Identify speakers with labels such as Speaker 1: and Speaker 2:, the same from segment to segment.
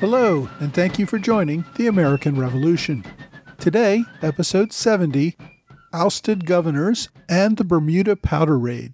Speaker 1: Hello, and thank you for joining the American Revolution. Today, episode 70, Ousted Governors and the Bermuda Powder Raid.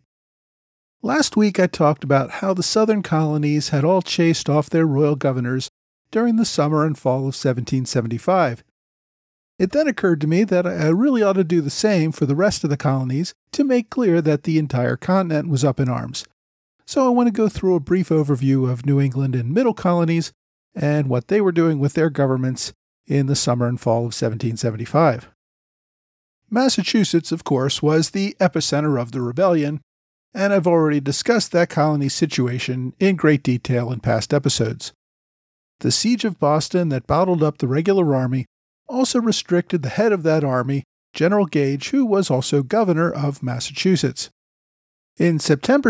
Speaker 1: Last week I talked about how the southern colonies had all chased off their royal governors during the summer and fall of 1775. It then occurred to me that I really ought to do the same for the rest of the colonies to make clear that the entire continent was up in arms. So I want to go through a brief overview of New England and Middle colonies and what they were doing with their governments in the summer and fall of 1775. Massachusetts, of course, was the epicenter of the rebellion, and I've already discussed that colony's situation in great detail in past episodes. The siege of Boston that bottled up the regular army also restricted the head of that army, General Gage, who was also governor of Massachusetts. In September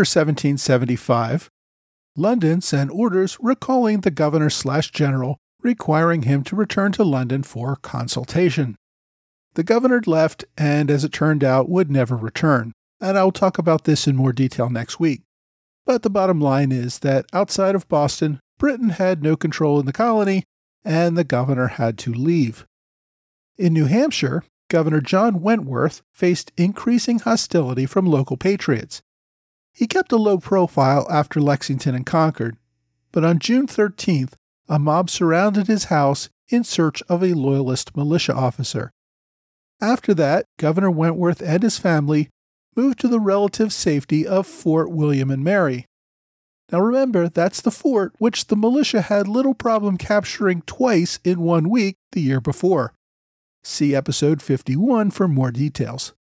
Speaker 1: 1775, London sent orders recalling the governor/general, requiring him to return to London for consultation. The governor left and, as it turned out, would never return, and I'll talk about this in more detail next week. But the bottom line is that outside of Boston, Britain had no control in the colony, and the governor had to leave. In New Hampshire, Governor John Wentworth faced increasing hostility from local patriots. He kept a low profile after Lexington and Concord, but on June 13th, a mob surrounded his house in search of a Loyalist militia officer. After that, Governor Wentworth and his family moved to the relative safety of Fort William and Mary. Now remember, that's the fort which the militia had little problem capturing twice in 1 week the year before. See episode 51 for more details.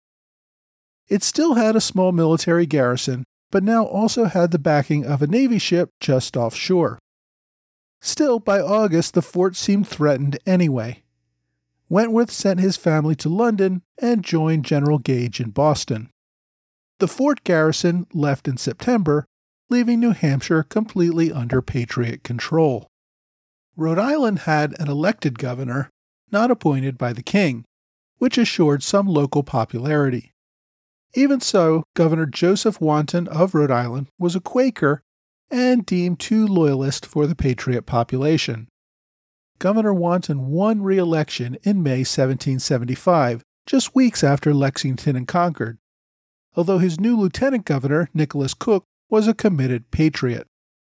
Speaker 1: It still had a small military garrison, but now also had the backing of a Navy ship just offshore. Still, by August, the fort seemed threatened anyway. Wentworth sent his family to London and joined General Gage in Boston. The fort garrison left in September, leaving New Hampshire completely under Patriot control. Rhode Island had an elected governor, not appointed by the king, which assured some local popularity. Even so, Governor Joseph Wanton of Rhode Island was a Quaker and deemed too loyalist for the Patriot population. Governor Wanton won re-election in May 1775, just weeks after Lexington and Concord, although his new lieutenant governor, Nicholas Cook, was a committed patriot.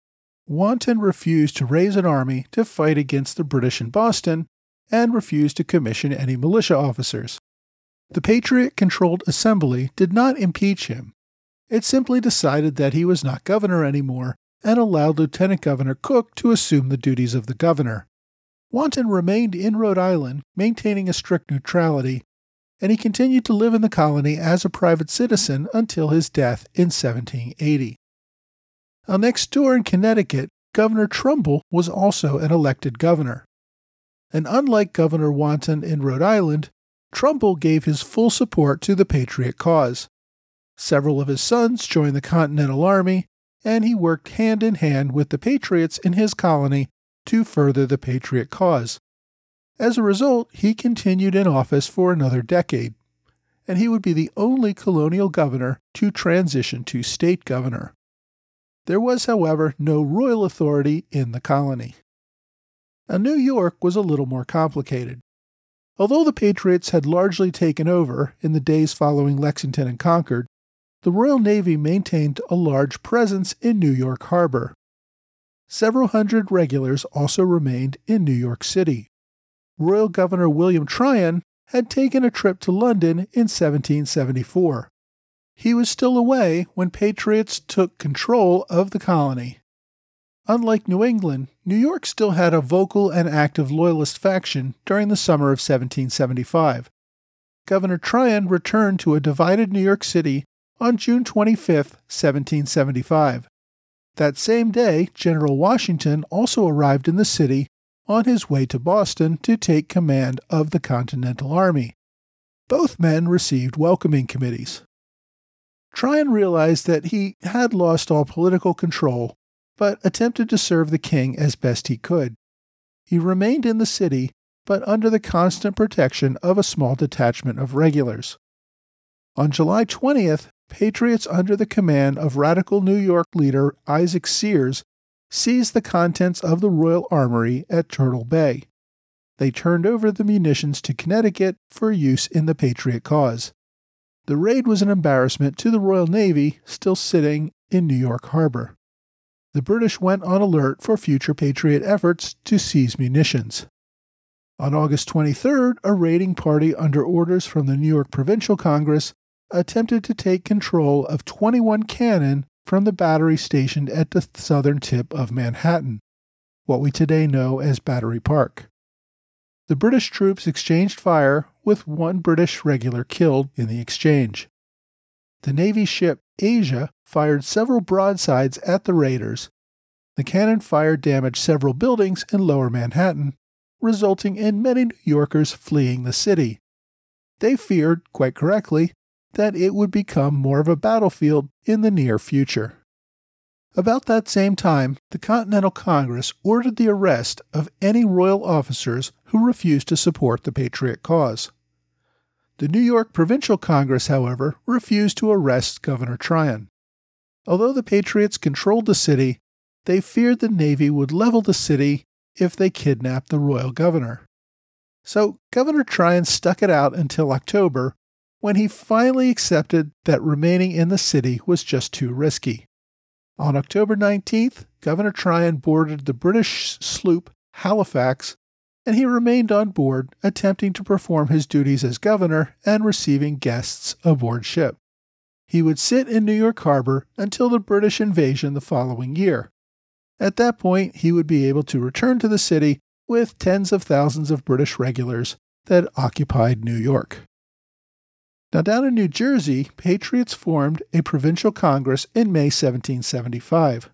Speaker 1: Wanton refused to raise an army to fight against the British in Boston and refused to commission any militia officers. The Patriot-controlled Assembly did not impeach him. It simply decided that he was not governor anymore and allowed Lieutenant Governor Cook to assume the duties of the governor. Wanton remained in Rhode Island, maintaining a strict neutrality, and he continued to live in the colony as a private citizen until his death in 1780. Now, next door in Connecticut, Governor Trumbull was also an elected governor. And unlike Governor Wanton in Rhode Island, Trumbull gave his full support to the Patriot cause. Several of his sons joined the Continental Army, and he worked hand in hand with the Patriots in his colony to further the Patriot cause. As a result, he continued in office for another decade, and he would be the only colonial governor to transition to state governor. There was, however, no royal authority in the colony. Now, New York was a little more complicated. Although the Patriots had largely taken over in the days following Lexington and Concord, the Royal Navy maintained a large presence in New York Harbor. Several hundred regulars also remained in New York City. Royal Governor William Tryon had taken a trip to London in 1774. He was still away when Patriots took control of the colony. Unlike New England, New York still had a vocal and active Loyalist faction during the summer of 1775. Governor Tryon returned to a divided New York City on June 25, 1775. That same day, General Washington also arrived in the city on his way to Boston to take command of the Continental Army. Both men received welcoming committees. Tryon realized that he had lost all political control, but attempted to serve the king as best he could. He remained in the city, but under the constant protection of a small detachment of regulars. On July 20th, Patriots under the command of radical New York leader Isaac Sears seized the contents of the Royal Armory at Turtle Bay. They turned over the munitions to Connecticut for use in the Patriot cause. The raid was an embarrassment to the Royal Navy still sitting in New York Harbor. The British went on alert for future Patriot efforts to seize munitions. On August 23rd, a raiding party under orders from the New York Provincial Congress attempted to take control of 21 cannon from the battery stationed at the southern tip of Manhattan, what we today know as Battery Park. The British troops exchanged fire, with one British regular killed in the exchange. The Navy ship Asia fired several broadsides at the raiders. The cannon fire damaged several buildings in Lower Manhattan, resulting in many New Yorkers fleeing the city. They feared, quite correctly, that it would become more of a battlefield in the near future. About that same time, the Continental Congress ordered the arrest of any royal officers who refused to support the Patriot cause. The New York Provincial Congress, however, refused to arrest Governor Tryon. Although the Patriots controlled the city, they feared the Navy would level the city if they kidnapped the royal governor. So Governor Tryon stuck it out until October, when he finally accepted that remaining in the city was just too risky. On October 19th, Governor Tryon boarded the British sloop Halifax, and he remained on board, attempting to perform his duties as governor and receiving guests aboard ship. He would sit in New York Harbor until the British invasion the following year. At that point, he would be able to return to the city with tens of thousands of British regulars that occupied New York. Now, down in New Jersey, Patriots formed a provincial congress in May 1775.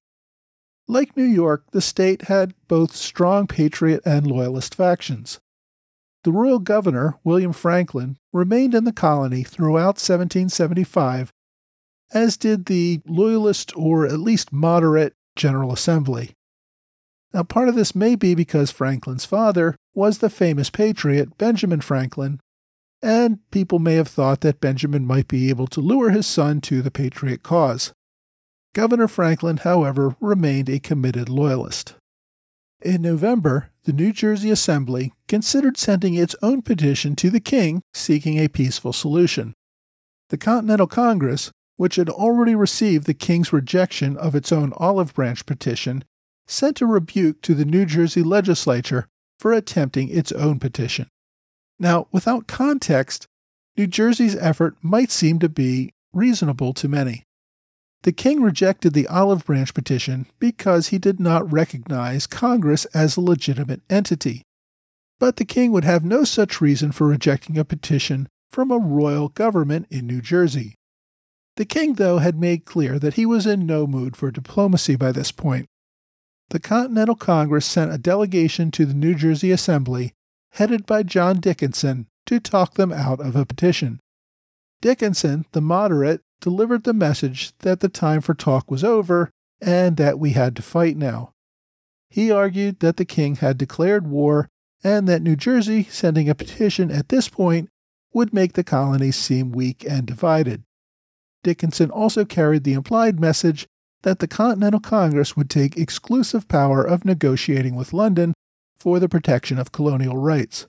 Speaker 1: Like New York, the state had both strong Patriot and Loyalist factions. The royal governor, William Franklin, remained in the colony throughout 1775, as did the Loyalist or at least moderate General Assembly. Now, part of this may be because Franklin's father was the famous patriot Benjamin Franklin, and people may have thought that Benjamin might be able to lure his son to the Patriot cause. Governor Franklin, however, remained a committed Loyalist. In November, the New Jersey Assembly considered sending its own petition to the king seeking a peaceful solution. The Continental Congress, which had already received the king's rejection of its own olive branch petition, sent a rebuke to the New Jersey legislature for attempting its own petition. Now, without context, New Jersey's effort might seem to be reasonable to many. The king rejected the olive branch petition because he did not recognize Congress as a legitimate entity. But the king would have no such reason for rejecting a petition from a royal government in New Jersey. The king, though, had made clear that he was in no mood for diplomacy by this point. The Continental Congress sent a delegation to the New Jersey Assembly, headed by John Dickinson, to talk them out of a petition. Dickinson, the moderate, delivered the message that the time for talk was over and that we had to fight now. He argued that the king had declared war and that New Jersey sending a petition at this point would make the colonies seem weak and divided. Dickinson also carried the implied message that the Continental Congress would take exclusive power of negotiating with London for the protection of colonial rights.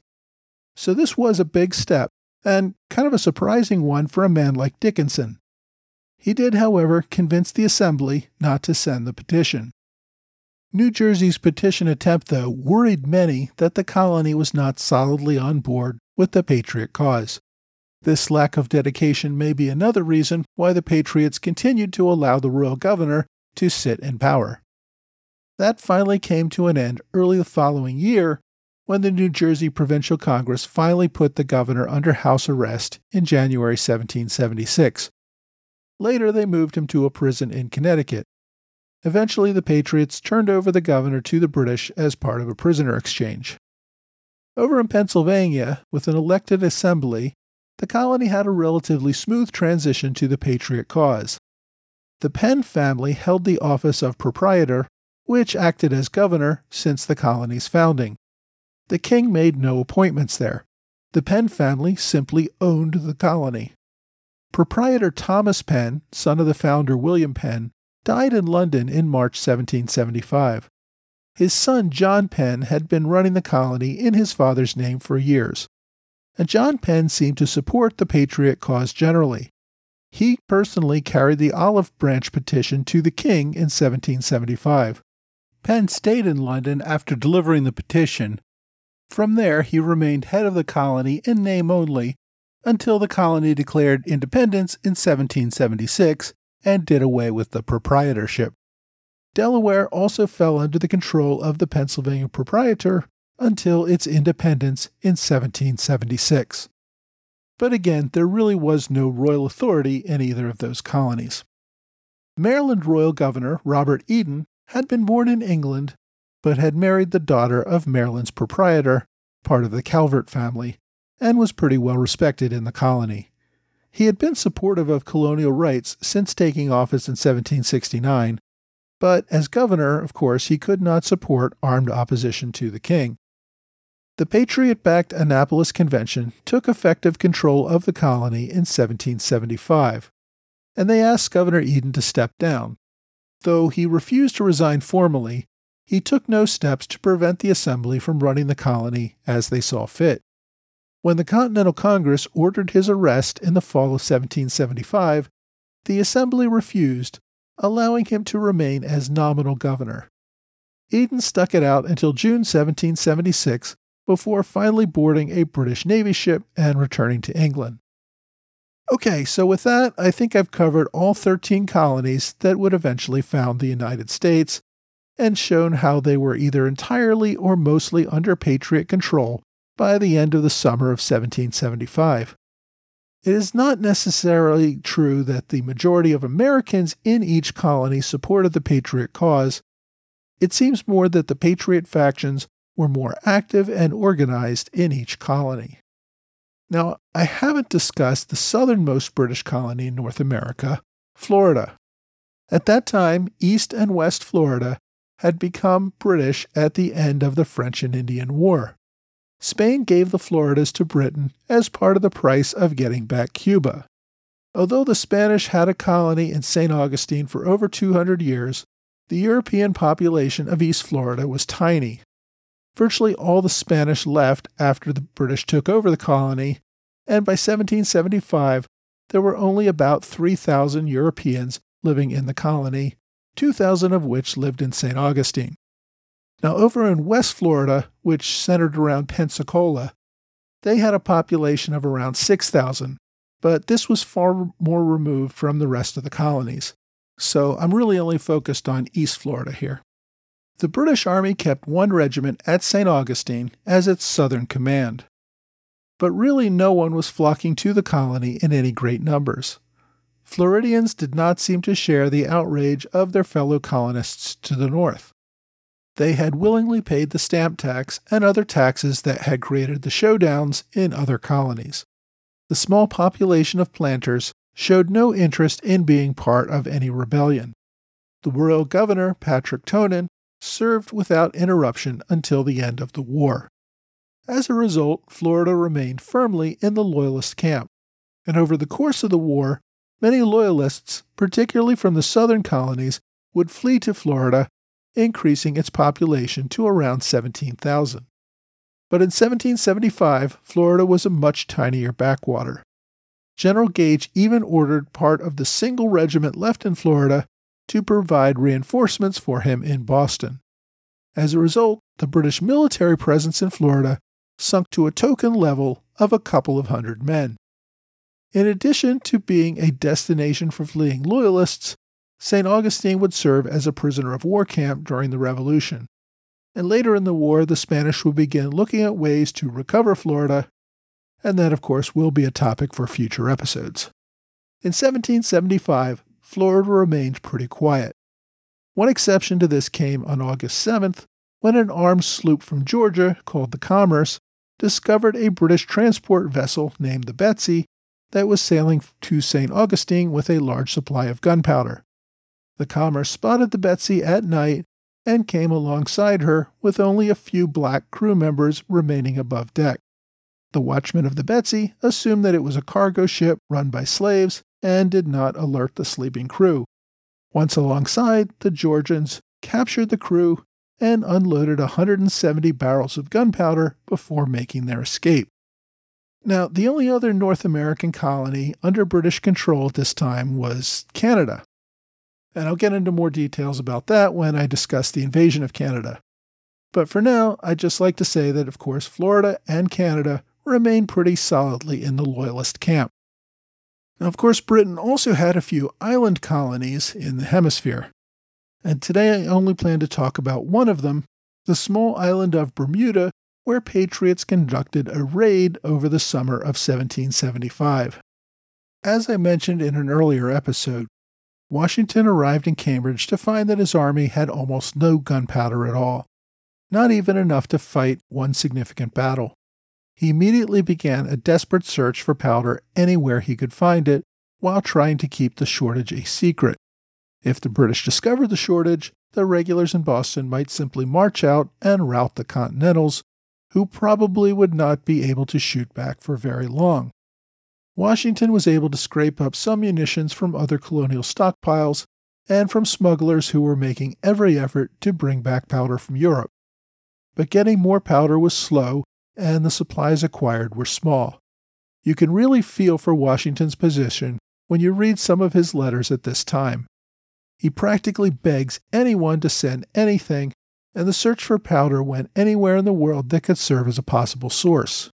Speaker 1: So this was a big step, and kind of a surprising one for a man like Dickinson. He did, however, convince the Assembly not to send the petition. New Jersey's petition attempt, though, worried many that the colony was not solidly on board with the Patriot cause. This lack of dedication may be another reason why the Patriots continued to allow the royal governor to sit in power. That finally came to an end early the following year, when the New Jersey Provincial Congress finally put the governor under house arrest in January 1776. Later, they moved him to a prison in Connecticut. Eventually, the Patriots turned over the governor to the British as part of a prisoner exchange. Over in Pennsylvania, with an elected assembly, the colony had a relatively smooth transition to the Patriot cause. The Penn family held the office of proprietor, which acted as governor since the colony's founding. The king made no appointments there. The Penn family simply owned the colony. Proprietor Thomas Penn, son of the founder William Penn, died in London in March 1775. His son John Penn had been running the colony in his father's name for years, and John Penn seemed to support the Patriot cause generally. He personally carried the olive branch petition to the king in 1775. Penn stayed in London after delivering the petition. From there, he remained head of the colony in name only until the colony declared independence in 1776 and did away with the proprietorship. Delaware also fell under the control of the Pennsylvania proprietor until its independence in 1776. But again, there really was no royal authority in either of those colonies. Maryland royal governor Robert Eden had been born in England, but had married the daughter of Maryland's proprietor, part of the Calvert family, and was pretty well respected in the colony. He had been supportive of colonial rights since taking office in 1769, but as governor, of course, he could not support armed opposition to the king. The Patriot-backed Annapolis Convention took effective control of the colony in 1775, and they asked Governor Eden to step down. Though he refused to resign formally, he took no steps to prevent the Assembly from running the colony as they saw fit. When the Continental Congress ordered his arrest in the fall of 1775, the Assembly refused, allowing him to remain as nominal governor. Eden stuck it out until June 1776 before finally boarding a British Navy ship and returning to England. Okay, so with that, I think I've covered all 13 colonies that would eventually found the United States and shown how they were either entirely or mostly under Patriot control by the end of the summer of 1775. It is not necessarily true that the majority of Americans in each colony supported the Patriot cause. It seems more that the Patriot factions were more active and organized in each colony. Now, I haven't discussed the southernmost British colony in North America, Florida. At that time, East and West Florida had become British at the end of the French and Indian War. Spain gave the Floridas to Britain as part of the price of getting back Cuba. Although the Spanish had a colony in St. Augustine for over 200 years, the European population of East Florida was tiny. Virtually all the Spanish left after the British took over the colony, and by 1775 there were only about 3,000 Europeans living in the colony, 2,000 of which lived in St. Augustine. Now over in West Florida, which centered around Pensacola, they had a population of around 6,000, but this was far more removed from the rest of the colonies. So I'm really only focused on East Florida here. The British Army kept one regiment at St. Augustine as its southern command. But really no one was flocking to the colony in any great numbers. Floridians did not seem to share the outrage of their fellow colonists to the north. They had willingly paid the stamp tax and other taxes that had created the showdowns in other colonies. The small population of planters showed no interest in being part of any rebellion. The royal governor, Patrick Tonin, served without interruption until the end of the war. As a result, Florida remained firmly in the Loyalist camp, and over the course of the war, many Loyalists, particularly from the southern colonies, would flee to Florida, increasing its population to around 17,000. But in 1775, Florida was a much tinier backwater. General Gage even ordered part of the single regiment left in Florida to provide reinforcements for him in Boston. As a result, the British military presence in Florida sunk to a token level of a couple of hundred men. In addition to being a destination for fleeing Loyalists, St. Augustine would serve as a prisoner of war camp during the Revolution. And later in the war, the Spanish would begin looking at ways to recover Florida, and that, of course, will be a topic for future episodes. In 1775, Florida remained pretty quiet. One exception to this came on August 7th, when an armed sloop from Georgia called the Commerce discovered a British transport vessel named the Betsy that was sailing to St. Augustine with a large supply of gunpowder. The Commerce spotted the Betsy at night and came alongside her with only a few black crew members remaining above deck. The watchman of the Betsy assumed that it was a cargo ship run by slaves and did not alert the sleeping crew. Once alongside, the Georgians captured the crew and unloaded 170 barrels of gunpowder before making their escape. Now, the only other North American colony under British control at this time was Canada. And I'll get into more details about that when I discuss the invasion of Canada. But for now, I'd just like to say that, of course, Florida and Canada remain pretty solidly in the Loyalist camp. Now, of course, Britain also had a few island colonies in the hemisphere. And today I only plan to talk about one of them, the small island of Bermuda, where Patriots conducted a raid over the summer of 1775. As I mentioned in an earlier episode, Washington arrived in Cambridge to find that his army had almost no gunpowder at all, not even enough to fight one significant battle. He immediately began a desperate search for powder anywhere he could find it, while trying to keep the shortage a secret. If the British discovered the shortage, the regulars in Boston might simply march out and rout the Continentals, who probably would not be able to shoot back for very long. Washington was able to scrape up some munitions from other colonial stockpiles and from smugglers who were making every effort to bring back powder from Europe. But getting more powder was slow, and the supplies acquired were small. You can really feel for Washington's position when you read some of his letters at this time. He practically begs anyone to send anything, and the search for powder went anywhere in the world that could serve as a possible source.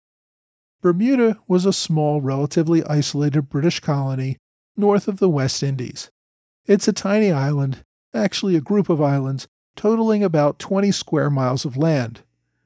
Speaker 1: Bermuda was a small, relatively isolated British colony north of the West Indies. It's a tiny island, actually a group of islands, totaling about 20 square miles of land.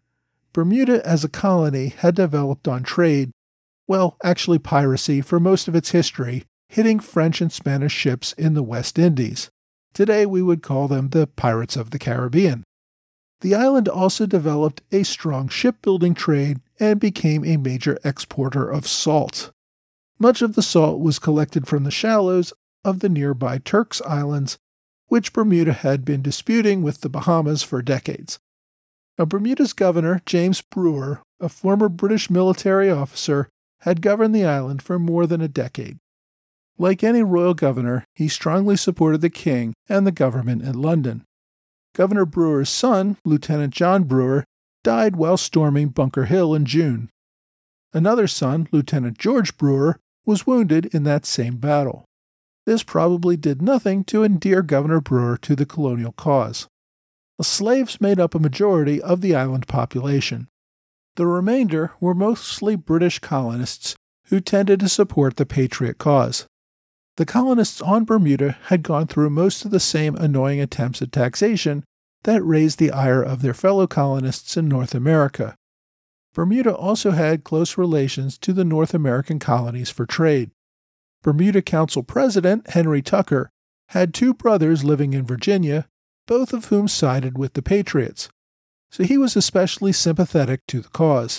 Speaker 1: Bermuda as a colony had developed on trade, well, actually piracy, for most of its history, hitting French and Spanish ships in the West Indies. Today we would call them the Pirates of the Caribbean. The island also developed a strong shipbuilding trade and became a major exporter of salt. Much of the salt was collected from the shallows of the nearby Turks Islands, which Bermuda had been disputing with the Bahamas for decades. Now, Bermuda's governor, James Brewer, a former British military officer, had governed the island for more than a decade. Like any royal governor, he strongly supported the king and the government in London. Governor Brewer's son, Lieutenant John Brewer, died while storming Bunker Hill in June. Another son, Lieutenant George Brewer, was wounded in that same battle. This probably did nothing to endear Governor Brewer to the colonial cause. The slaves made up a majority of the island population. The remainder were mostly British colonists who tended to support the Patriot cause. The colonists on Bermuda had gone through most of the same annoying attempts at taxation that raised the ire of their fellow colonists in North America. Bermuda also had close relations to the North American colonies for trade. Bermuda Council President Henry Tucker had two brothers living in Virginia, both of whom sided with the Patriots, so he was especially sympathetic to the cause.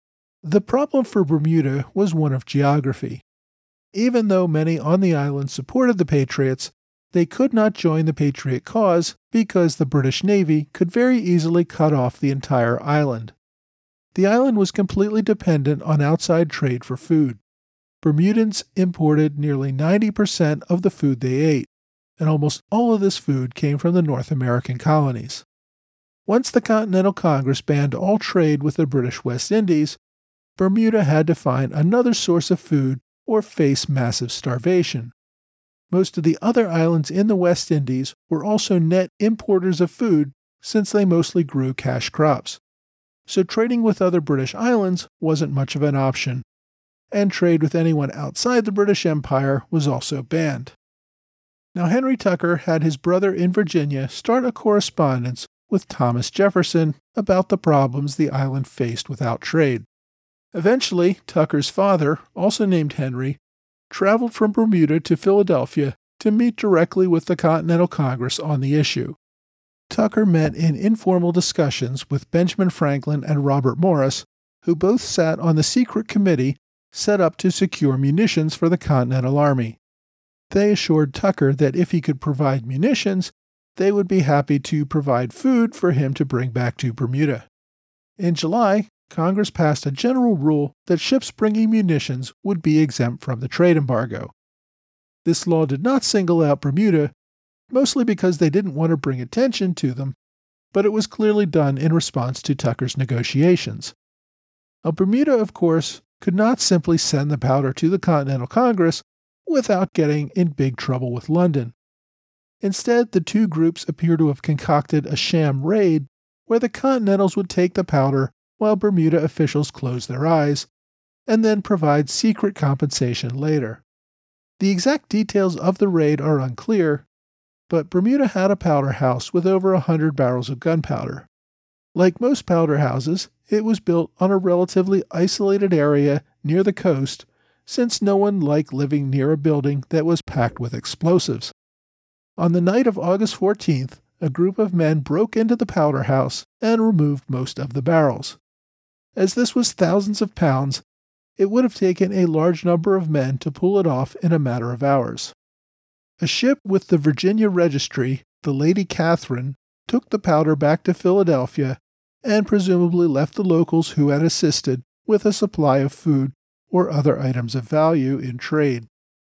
Speaker 1: The problem for Bermuda was one of geography. Even though many on the island supported the Patriots, they could not join the Patriot cause because the British Navy could very easily cut off the entire island. The island was completely dependent on outside trade for food. Bermudans imported nearly 90% of the food they ate, and almost all of this food came from the North American colonies. Once the Continental Congress banned all trade with the British West Indies, Bermuda had to find another source of food or face massive starvation. Most of the other islands in the West Indies were also net importers of food since they mostly grew cash crops. So trading with other British islands wasn't much of an option, and trade with anyone outside the British Empire was also banned. Now, Henry Tucker had his brother in Virginia start a correspondence with Thomas Jefferson about the problems the island faced without trade. Eventually, Tucker's father, also named Henry, traveled from Bermuda to Philadelphia to meet directly with the Continental Congress on the issue. Tucker met in informal discussions with Benjamin Franklin and Robert Morris, who both sat on the secret committee set up to secure munitions for the Continental Army. They assured Tucker that if he could provide munitions, they would be happy to provide food for him to bring back to Bermuda. In July, Congress passed a general rule that ships bringing munitions would be exempt from the trade embargo. This law did not single out Bermuda, mostly because they didn't want to bring attention to them, but it was clearly done in response to Tucker's negotiations. Now, Bermuda, of course, could not simply send the powder to the Continental Congress without getting in big trouble with London. Instead, the two groups appear to have concocted a sham raid where the Continentals would take the powder while Bermuda officials closed their eyes, and then provide secret compensation later. The exact details of the raid are unclear, but Bermuda had a powder house with over 100 barrels of gunpowder. Like most powder houses, it was built on a relatively isolated area near the coast, since no one liked living near a building that was packed with explosives. On the night of August 14th, a group of men broke into the powder house and removed most of the barrels. As this was thousands of pounds, it would have taken a large number of men to pull it off in a matter of hours. A ship with the Virginia Registry, the Lady Catherine, took the powder back to Philadelphia and presumably left the locals who had assisted with a supply of food or other items of value in trade.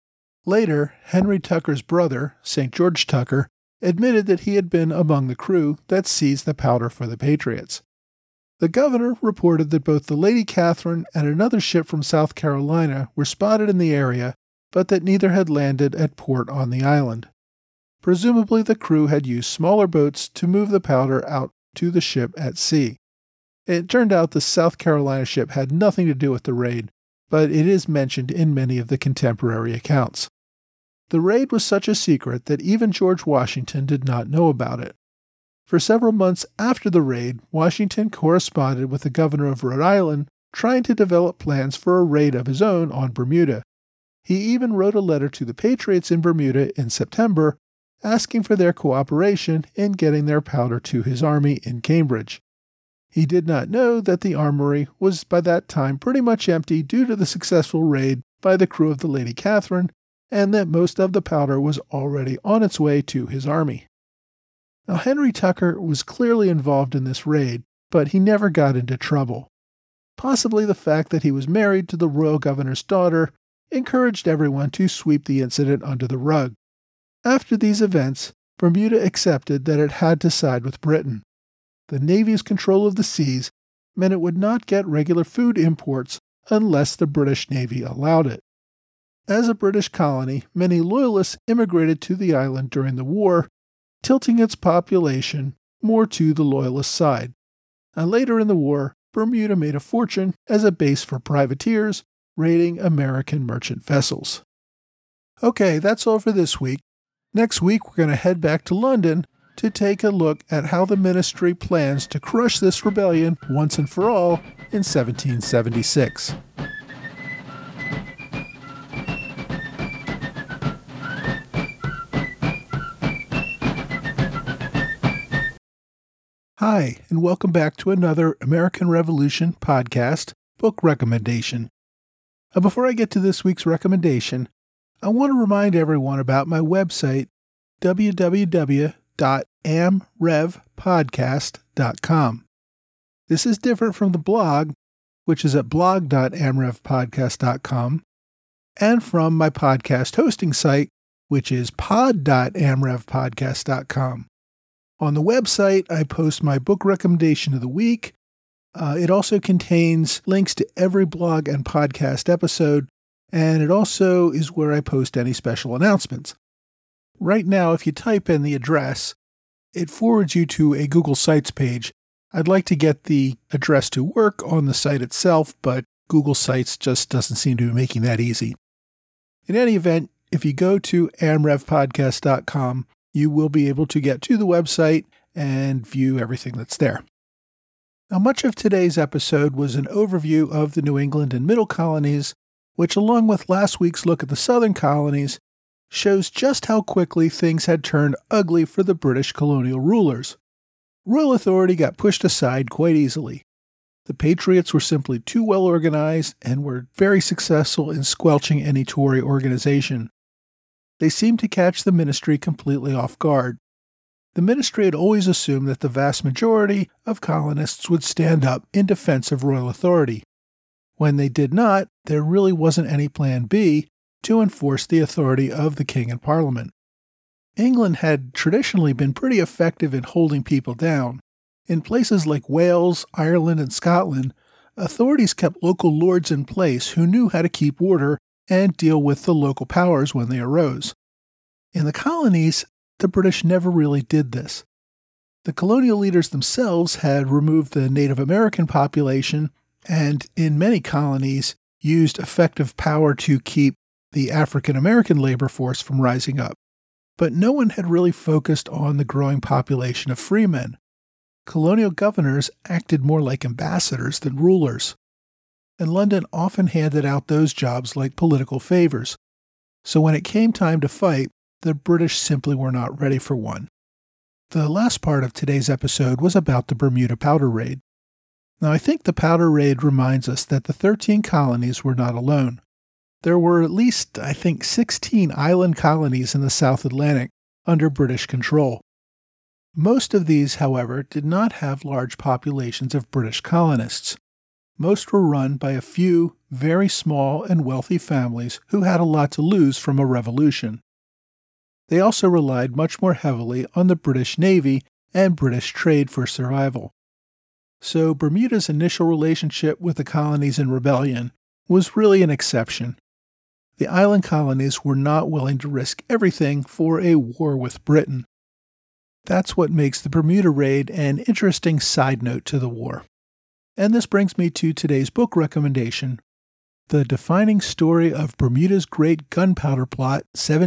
Speaker 1: Later, Henry Tucker's brother, St. George Tucker, admitted that he had been among the crew that seized the powder for the Patriots. The governor reported that both the Lady Catherine and another ship from South Carolina were spotted in the area, but that neither had landed at port on the island. Presumably the crew had used smaller boats to move the powder out to the ship at sea. It turned out the South Carolina ship had nothing to do with the raid, but it is mentioned in many of the contemporary accounts. The raid was such a secret that even George Washington did not know about it. For several months after the raid, Washington corresponded with the governor of Rhode Island, trying to develop plans for a raid of his own on Bermuda. He even wrote a letter to the Patriots in Bermuda in September, asking for their cooperation in getting their powder to his army in Cambridge. He did not know that the armory was by that time pretty much empty due to the successful raid by the crew of the Lady Catherine, and that most of the powder was already on its way to his army. Now, Henry Tucker was clearly involved in this raid, but he never got into trouble. Possibly the fact that he was married to the royal governor's daughter encouraged everyone to sweep the incident under the rug. After these events, Bermuda accepted that it had to side with Britain. The Navy's control of the seas meant it would not get regular food imports unless the British Navy allowed it. As a British colony, many Loyalists immigrated to the island during the war, tilting its population more to the Loyalist side. And later in the war, Bermuda made a fortune as a base for privateers raiding American merchant vessels. Okay, that's all for this week. Next week, we're going to head back to London to take a look at how the ministry plans to crush this rebellion once and for all in 1776. Hi, and welcome back to another American Revolution podcast book recommendation. Before I get to this week's recommendation, I want to remind everyone about my website, www.amrevpodcast.com. This is different from the blog, which is at blog.amrevpodcast.com, and from my podcast hosting site, which is pod.amrevpodcast.com. On the website, I post my book recommendation of the week. It also contains links to every blog and podcast episode, and it also is where I post any special announcements. Right now, if you type in the address, it forwards you to a Google Sites page. I'd like to get the address to work on the site itself, but Google Sites just doesn't seem to be making that easy. In any event, if you go to amrevpodcast.com, you will be able to get to the website and view everything that's there. Now, much of today's episode was an overview of the New England and Middle colonies, which, along with last week's look at the Southern colonies, shows just how quickly things had turned ugly for the British colonial rulers. Royal authority got pushed aside quite easily. The Patriots were simply too well organized and were very successful in squelching any Tory organization. They seemed to catch the ministry completely off guard. The ministry had always assumed that the vast majority of colonists would stand up in defense of royal authority. When they did not, there really wasn't any plan B to enforce the authority of the king and parliament. England had traditionally been pretty effective in holding people down. In places like Wales, Ireland, and Scotland, authorities kept local lords in place who knew how to keep order and deal with the local powers when they arose. In the colonies, the British never really did this. The colonial leaders themselves had removed the Native American population and, in many colonies, used effective power to keep the African American labor force from rising up. But no one had really focused on the growing population of freemen. Colonial governors acted more like ambassadors than rulers, and London often handed out those jobs like political favors. So when it came time to fight, the British simply were not ready for one. The last part of today's episode was about the Bermuda Powder Raid. Now, I think the Powder Raid reminds us that the 13 colonies were not alone. There were at least, 16 island colonies in the South Atlantic under British control. Most of these, however, did not have large populations of British colonists. Most were run by a few very small and wealthy families who had a lot to lose from a revolution. They also relied much more heavily on the British Navy and British trade for survival. So Bermuda's initial relationship with the colonies in rebellion was really an exception. The island colonies were not willing to risk everything for a war with Britain. That's what makes the Bermuda Raid an interesting side note to the war. And this brings me to today's book recommendation, The Defining Story of Bermuda's Great Gunpowder Plot,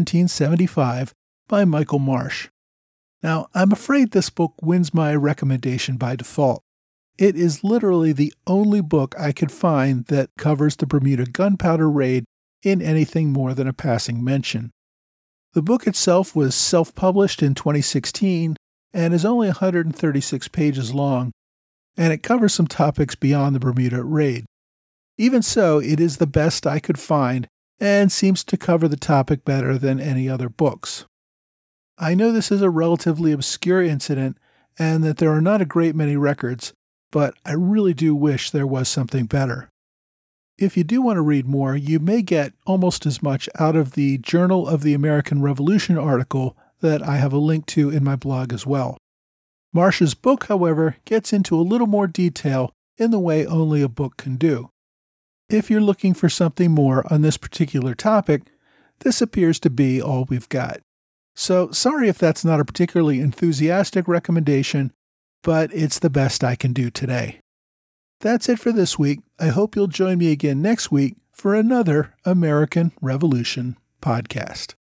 Speaker 1: 1775, by Michael Marsh. Now, I'm afraid this book wins my recommendation by default. It is literally the only book I could find that covers the Bermuda Gunpowder Raid in anything more than a passing mention. The book itself was self-published in 2016 and is only 136 pages long, and it covers some topics beyond the Bermuda Raid. Even so, it is the best I could find and seems to cover the topic better than any other books. I know this is a relatively obscure incident and that there are not a great many records, but I really do wish there was something better. If you do want to read more, you may get almost as much out of the Journal of the American Revolution article that I have a link to in my blog as well. Marsh's book, however, gets into a little more detail in the way only a book can do. If you're looking for something more on this particular topic, this appears to be all we've got. So sorry if that's not a particularly enthusiastic recommendation, but it's the best I can do today. That's it for this week. I hope you'll join me again next week for another American Revolution podcast.